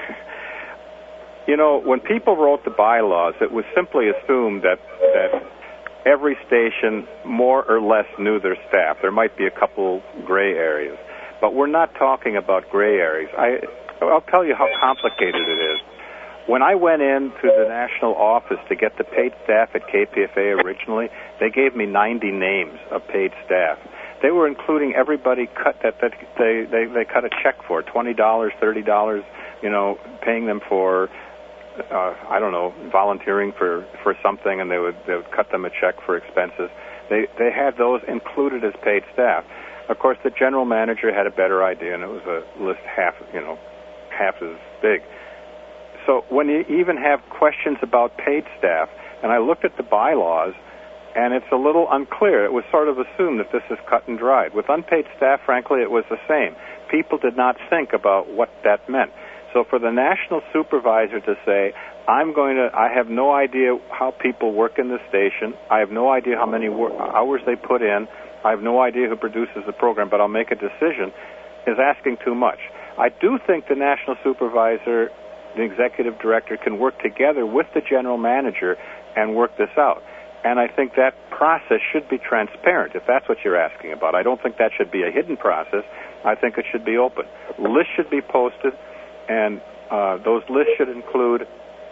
when people wrote the bylaws, it was simply assumed that every station more or less knew their staff. There might be a couple gray areas, but we're not talking about gray areas. I'll tell you how complicated it is. When I went into the national office to get the paid staff at KPFA originally, they gave me 90 names of paid staff. They were including everybody they cut a check for, $20, $30, paying them for volunteering for something, and they would cut them a check for expenses. They had those included as paid staff. Of course, the general manager had a better idea, and it was a list half as big. So when you even have questions about paid staff, and I looked at the bylaws, and it's a little unclear. It was sort of assumed that this is cut and dried. With unpaid staff, frankly, it was the same. People did not think about what that meant. So for the national supervisor to say, I have no idea how people work in the station, I have no idea how many hours they put in, I have no idea who produces the program, but I'll make a decision, is asking too much. I do think the national supervisor, the executive director, can work together with the general manager and work this out. And I think that process should be transparent, if that's what you're asking about. I don't think that should be a hidden process. I think it should be open. Lists should be posted, and those lists should include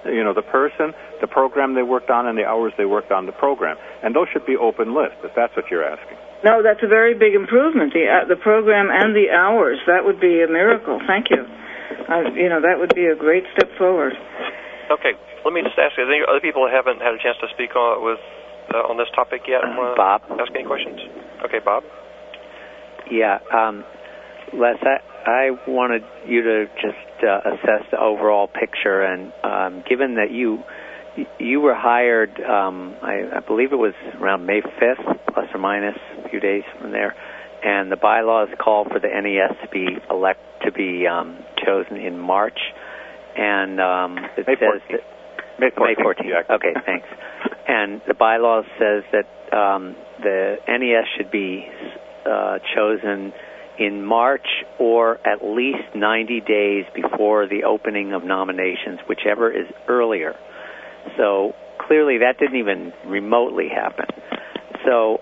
the person, the program they worked on, and the hours they worked on the program. And those should be open lists, if that's what you're asking. No, that's a very big improvement, the program and the hours. That would be a miracle. Thank you. That would be a great step forward. Okay, let me just ask you, other people haven't had a chance to speak on this topic yet? Bob? Ask any questions? Okay, Bob? Yeah, Les, I wanted you to just assess the overall picture, and given that you were hired, I believe it was around May 5th, plus or minus a few days from there, and the bylaws call for the NES to be chosen in March, and it May says 14th. May 14th. Yeah. Okay, thanks. And the bylaws says that the NES should be chosen in March or at least 90 days before the opening of nominations, whichever is earlier. So clearly that didn't even remotely happen. So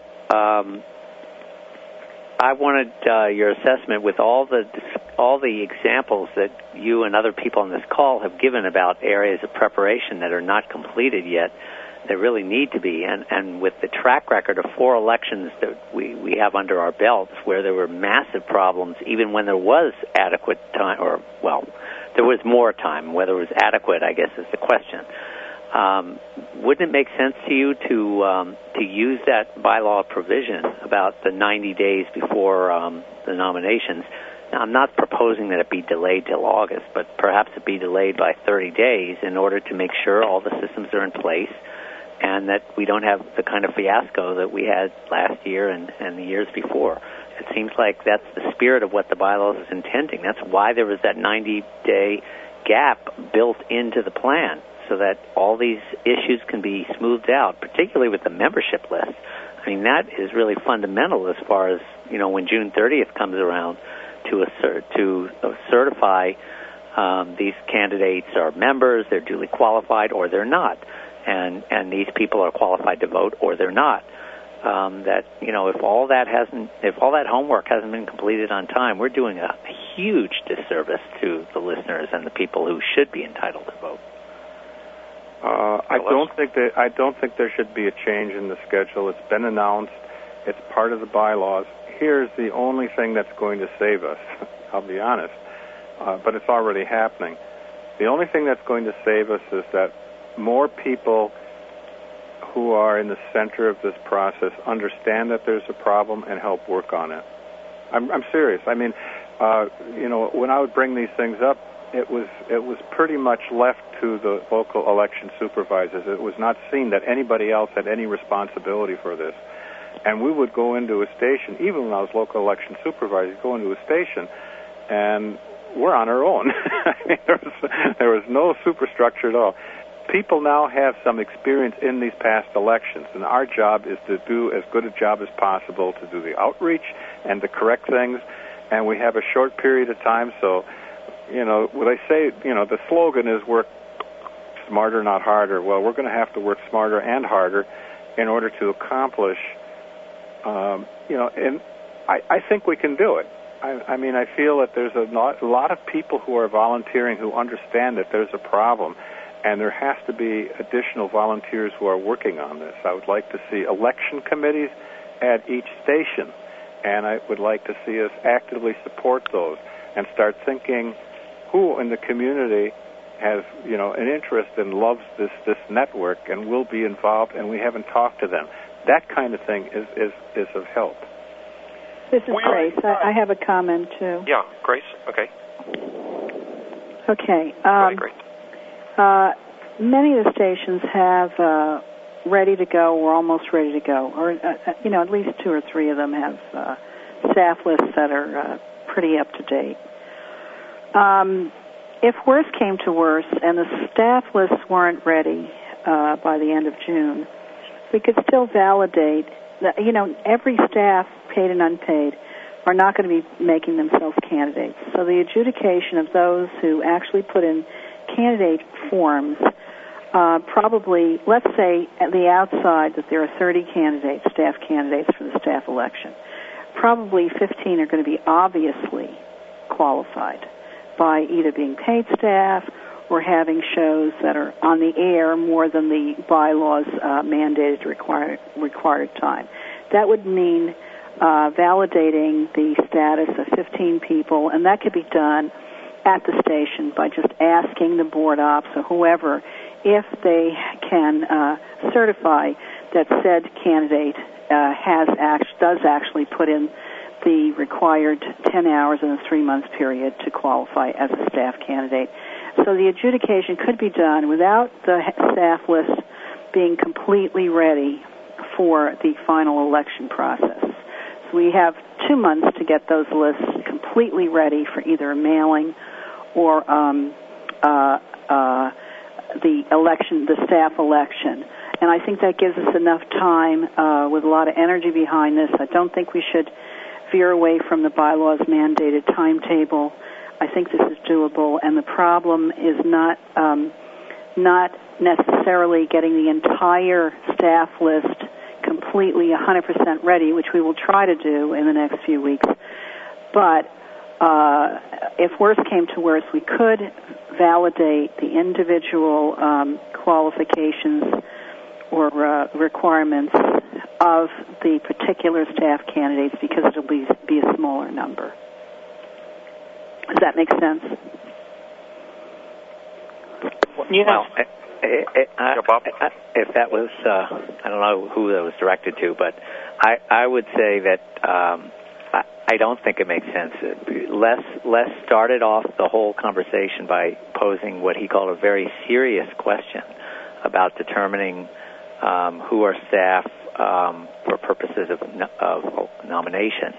I wanted your assessment with all the examples that you and other people on this call have given about areas of preparation that are not completed yet, that really need to be, and with the track record of 4 elections that we have under our belts where there were massive problems even when there was adequate time, there was more time. Whether it was adequate, I guess, is the question. Wouldn't it make sense to you to use that bylaw provision about the 90 days before the nominations? Now, I'm not proposing that it be delayed till August, but perhaps it be delayed by 30 days in order to make sure all the systems are in place and that we don't have the kind of fiasco that we had last year and the years before. It seems like that's the spirit of what the bylaws is intending. That's why there was that 90-day gap built into the plan, so that all these issues can be smoothed out, particularly with the membership list. I mean, that is really fundamental as far as, when June 30th comes around to certify these candidates are members, they're duly qualified, or they're not. And these people are qualified to vote, or they're not. If all that homework hasn't been completed on time, we're doing a huge disservice to the listeners and the people who should be entitled to vote. I don't think there should be a change in the schedule. It's been announced. It's part of the bylaws. Here's the only thing that's going to save us. I'll be honest, but it's already happening. The only thing that's going to save us is that more people who are in the center of this process understand that there's a problem and help work on it. I'm serious. I mean, when I would bring these things up, it was pretty much left to the local election supervisors. It was not seen that anybody else had any responsibility for this. And we would go into a station, even when I was local election supervisor, go into a station, and we're on our own. I mean, there was no superstructure at all. People now have some experience in these past elections, and our job is to do as good a job as possible to do the outreach and to correct things. And we have a short period of time, so when they say, the slogan is work smarter, not harder. Well, we're going to have to work smarter and harder in order to accomplish, and I think we can do it. I feel that there's a lot of people who are volunteering who understand that there's a problem, and there has to be additional volunteers who are working on this. I would like to see election committees at each station, and I would like to see us actively support those and start thinking who in the community has, an interest and loves this network and will be involved, and we haven't talked to them. That kind of thing is of help. This is Grace. I have a comment, too. Yeah, Grace. Okay. Okay. Great. Many of the stations have ready to go or almost ready to go, or, at least 2 or 3 of them have staff lists that are pretty up to date. If worse came to worse and the staff lists weren't ready by the end of June, we could still validate that, every staff, paid and unpaid, are not going to be making themselves candidates. So the adjudication of those who actually put in candidate forms, probably, let's say at the outside that there are 30 candidates, staff candidates for the staff election, probably 15 are going to be obviously qualified by either being paid staff we're having shows that are on the air more than the bylaws mandated required time. That would mean validating the status of 15 people, and that could be done at the station by just asking the board ops or whoever if they can certify that said candidate does actually put in the required 10 hours in a 3-month period to qualify as a staff candidate. So the adjudication could be done without the staff list being completely ready for the final election process. So we have 2 months to get those lists completely ready for either a mailing or the election, the staff election. And I think that gives us enough time with a lot of energy behind this. I don't think we should veer away from the bylaws mandated timetable. I think this is doable, and the problem is not necessarily getting the entire staff list completely 100% ready, which we will try to do in the next few weeks. But if worse came to worse, we could validate the individual qualifications or requirements of the particular staff candidates because it'll be a smaller number. Does that make sense? Well, if that was, I don't know who that was directed to, but I would say that I don't think it makes sense. Les started off the whole conversation by posing what he called a very serious question about determining who are staff for purposes of nomination.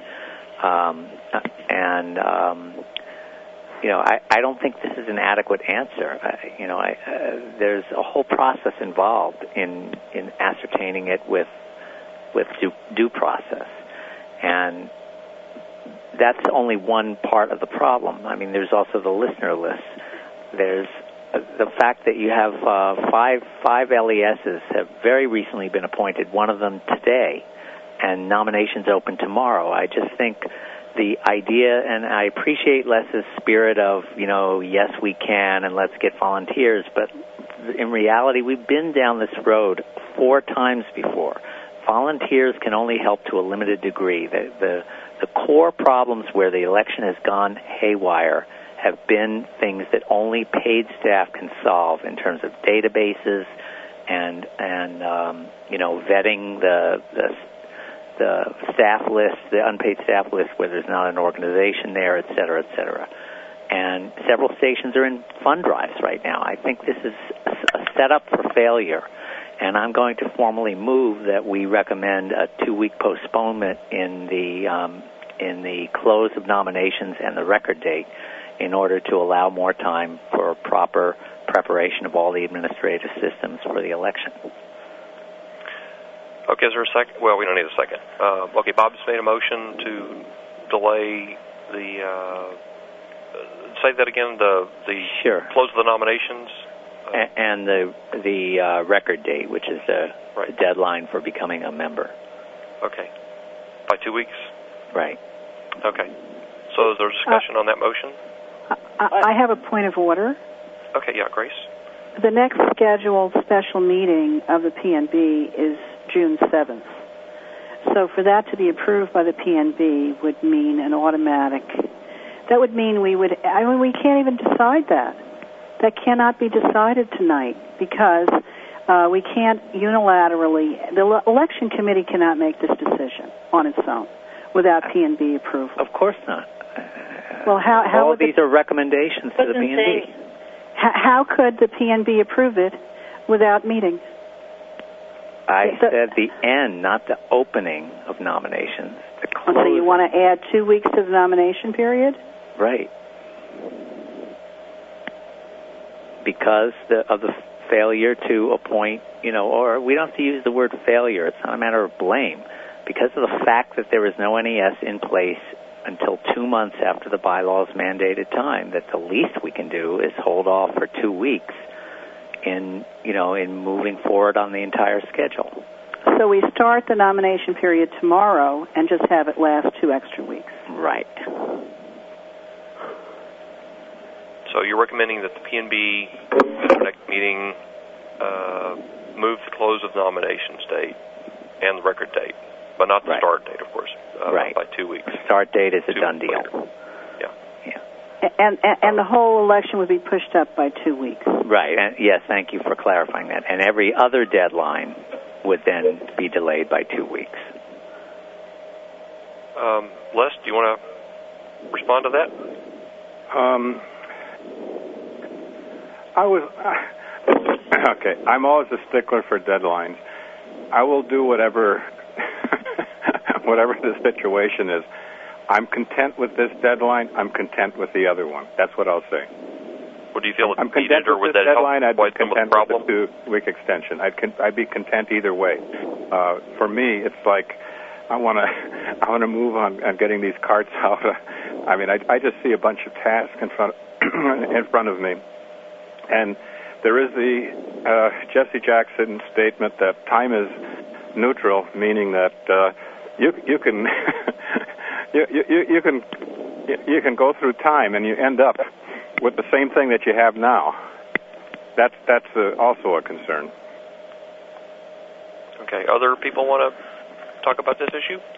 I don't think this is an adequate answer. There's a whole process involved in ascertaining it with due process, and that's only one part of the problem. I mean, there's also the listener list. There's the fact that you have five LESs have very recently been appointed, one of them today, and nominations open tomorrow. I just think the idea, and I appreciate Les's spirit of, yes, we can, and let's get volunteers, but in reality, we've been down this road 4 times before. Volunteers can only help to a limited degree. The core problems where the election has gone haywire have been things that only paid staff can solve in terms of databases and vetting the staff list, the unpaid staff list where there's not an organization there, et cetera, et cetera. And several stations are in fund drives right now. I think this is a setup for failure, and I'm going to formally move that we recommend a 2-week postponement in the close of nominations and the record date in order to allow more time for proper preparation of all the administrative systems for the election. Okay, is there a second? Well, we don't need a second. Okay, Bob's made a motion to delay the, say that again, the sure. Close of the nominations? And the record date, which is the deadline for becoming a member. Okay. By 2 weeks? Right. Okay. So is there discussion on that motion? I have a point of order. Okay, yeah, Grace. The next scheduled special meeting of the PNB is June 7th. So for that to be approved by the PNB would mean an automatic. That would mean we can't even decide that. That cannot be decided tonight because we can't unilaterally, the election committee cannot make this decision on its own without PNB approval. Of course not. Well, how all of these are recommendations to the PNB. How could the PNB approve it without meeting? I said the end, not the opening of nominations. So you want to add 2 weeks to the nomination period? Right. Because of the failure to appoint, or we don't have to use the word failure. It's not a matter of blame. Because of the fact that there is no NES in place until 2 months after the bylaws mandated time, that the least we can do is hold off for 2 weeks in moving forward on the entire schedule. So we start the nomination period tomorrow and just have it last 2 extra weeks. Right. So you're recommending that the PNB at their next meeting move the close of nominations date and the record date, but not the start date, of course, by 2 weeks. Start date is a done deal. And the whole election would be pushed up by 2 weeks. Right. And yes, thank you for clarifying that. And every other deadline would then be delayed by 2 weeks. Les, do you want to respond to that? Okay. I'm always a stickler for deadlines. I will do whatever the situation is. I'm content with this deadline. I'm content with the other one. That's what I'll say. What do you feel? I'm content with this deadline. I'd be content with the 2-week extension. I'd be content either way. For me, it's like I want to move on getting these carts out. I mean, I just see a bunch of tasks in front of me, and there is the Jesse Jackson statement that time is neutral, meaning that you can you can go through time and you end up with the same thing that you have now. That's also a concern. Okay. Other people want to talk about this issue?